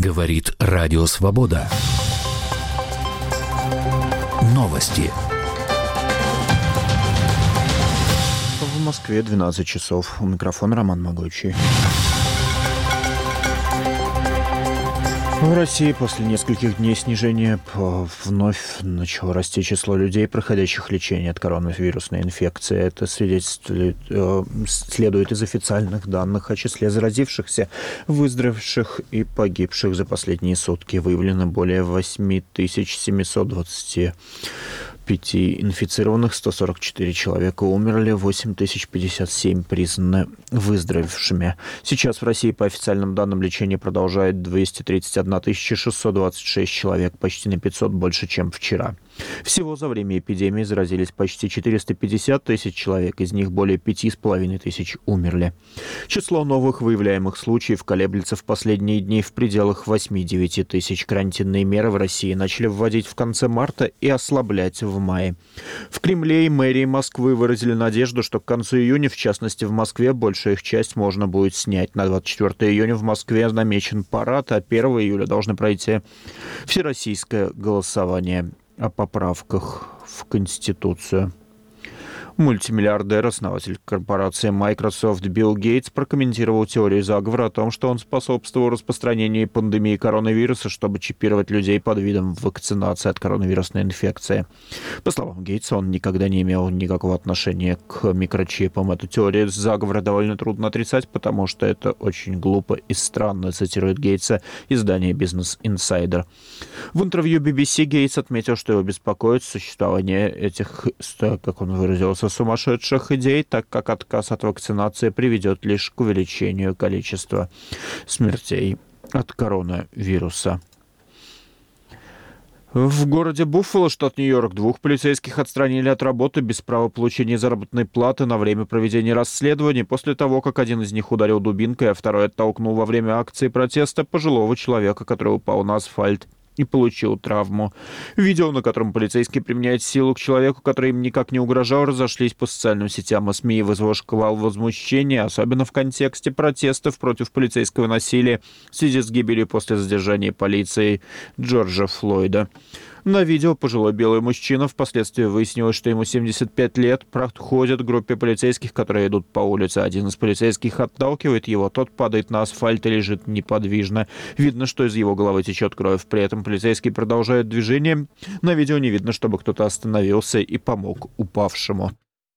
Говорит Радио Свобода. Новости. В Москве 12 часов. У микрофона Роман Могучий. В России после нескольких дней снижения вновь начало расти число людей, проходящих лечение от коронавирусной инфекции. Это следует из официальных данных о числе заразившихся, выздоровевших и погибших за последние сутки. Выявлено более 8725 инфицированных, 144 человека умерли, 8057 признаны выздоровевшими. Сейчас в России по официальным данным лечение продолжает 231 626 человек, почти на 500 больше, чем вчера. Всего за время эпидемии заразились почти 450 тысяч человек, из них более 5,5 тысяч умерли. Число новых выявляемых случаев колеблется в последние дни в пределах 8-9 тысяч. Карантинные меры в России начали вводить в конце марта и ослаблять в мае. В Кремле и мэрии Москвы выразили надежду, что к концу июня, в частности в Москве, большую их часть можно будет снять. На 24 июня в Москве намечен парад, а 1 июля должны пройти всероссийское голосование о поправках в Конституцию. Мультимиллиардер, основатель корпорации Microsoft Билл Гейтс прокомментировал теорию заговора о том, что он способствовал распространению пандемии коронавируса, чтобы чипировать людей под видом вакцинации от коронавирусной инфекции. По словам Гейтса, он никогда не имел никакого отношения к микрочипам. Эту теорию заговора довольно трудно отрицать, потому что это очень глупо и странно, цитирует Гейтса издание Business Insider. В интервью BBC Гейтс отметил, что его беспокоит существование этих, как он выразился, сумасшедших идей, так как отказ от вакцинации приведет лишь к увеличению количества смертей от коронавируса. В городе Буффало, штат Нью-Йорк, 2 полицейских отстранили от работы без права получения заработной платы на время проведения расследования после того, как один из них ударил дубинкой, а второй оттолкнул во время акции протеста пожилого человека, который упал на асфальт и получил травму. Видео, на котором полицейский применяет силу к человеку, который им никак не угрожал, разошлись по социальным сетям и СМИ и вызвало шквал возмущения, особенно в контексте протестов против полицейского насилия в связи с гибелью после задержания полицией Джорджа Флойда. На видео пожилой белый мужчина, впоследствии выяснилось, что ему 75 лет, проходит к группе полицейских, которые идут по улице. Один из полицейских отталкивает его, тот падает на асфальт и лежит неподвижно. Видно, что из его головы течет кровь. При этом полицейский продолжает движение. На видео не видно, чтобы кто-то остановился и помог упавшему.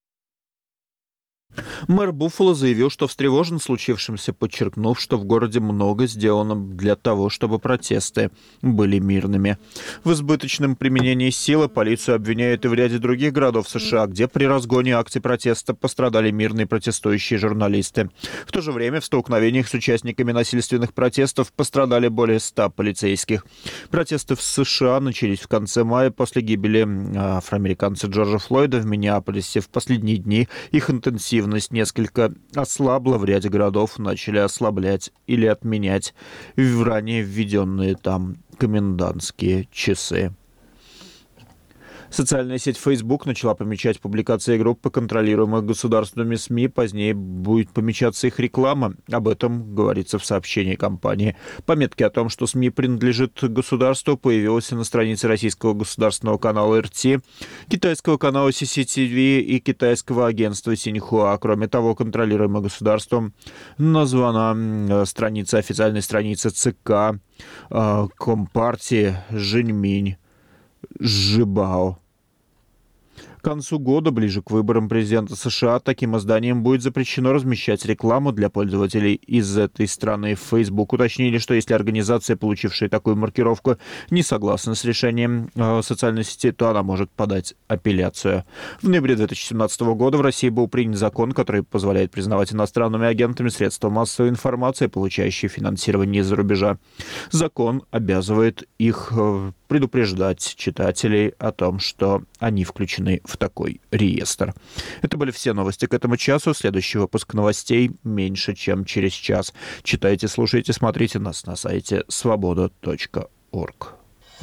Мэр Буффало заявил, что встревожен случившимся, подчеркнув, что в городе много сделано для того, чтобы протесты были мирными. В избыточном применении силы полицию обвиняют и в ряде других городов США, где при разгоне акций протеста пострадали мирные протестующие журналисты. В то же время в столкновениях с участниками насильственных протестов пострадали более 100 полицейских. Протесты в США начались в конце мая после гибели афроамериканца Джорджа Флойда в Миннеаполисе. В последние дни их интенсивность несколько ослабла, в ряде городов начали ослаблять или отменять ранее введенные там комендантские часы. Социальная сеть Facebook начала помечать публикации группы, контролируемых государственными СМИ. Позднее будет помечаться их реклама. Об этом говорится в сообщении компании. Пометки о том, что СМИ принадлежит государству, появилась на странице российского государственного канала РТ, китайского канала CCTV и китайского агентства Синьхуа. Кроме того, контролируемым государством названа официальная страница ЦК Компартии Жэньминь Жибао. К концу года, ближе к выборам президента США, таким изданиям будет запрещено размещать рекламу для пользователей из этой страны. В Facebook уточнили, что если организация, получившая такую маркировку, не согласна с решением социальной сети, то она может подать апелляцию. В ноябре 2017 года в России был принят закон, который позволяет признавать иностранными агентами средства массовой информации, получающие финансирование из-за рубежа. Закон обязывает их предупреждать читателей о том, что они включены в такой реестр. Это были все новости к этому часу. Следующий выпуск новостей меньше, чем через час. Читайте, слушайте, смотрите нас на сайте svoboda.org.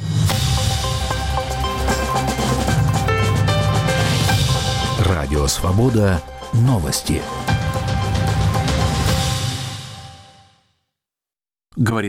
Радио Свобода. Новости. Говорит